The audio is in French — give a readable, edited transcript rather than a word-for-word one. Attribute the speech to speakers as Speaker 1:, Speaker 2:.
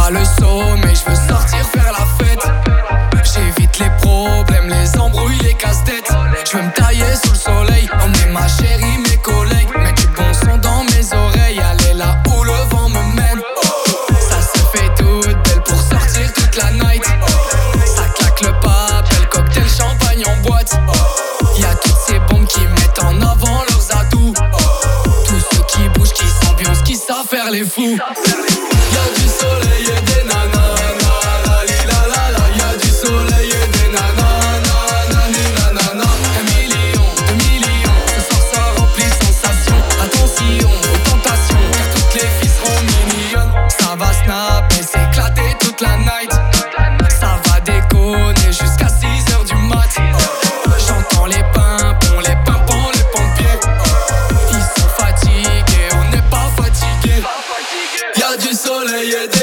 Speaker 1: pas le sommeil, je veux sortir faire la fête. J'évite les problèmes, les embrouilles, les casse-têtes. Je veux me tailler sous le soleil, emmener ma chérie, mes collègues. Mettre du bon son dans mes oreilles, aller là où le vent me mène. Ça se fait toute belle pour sortir toute la night. Ça claque le papel, cocktail, champagne en boîte. Y'a toutes ces bombes qui mettent en avant leurs atouts. Tous ceux qui bougent, qui s'ambiancent, qui savent faire les fous. Y'a du soleil et des nanas, y'a du soleil et des nanas, nanana. 1 million, 2 millions, ce soir ça remplit de sensations. Attention aux tentations, car toutes les filles seront mignonnes. Ça va snapper, s'éclater toute la night. Ça va déconner jusqu'à 6h du mat. J'entends les pimpons, les pompiers. Ils sont fatigués, on n'est pas fatigués. Y'a du soleil et des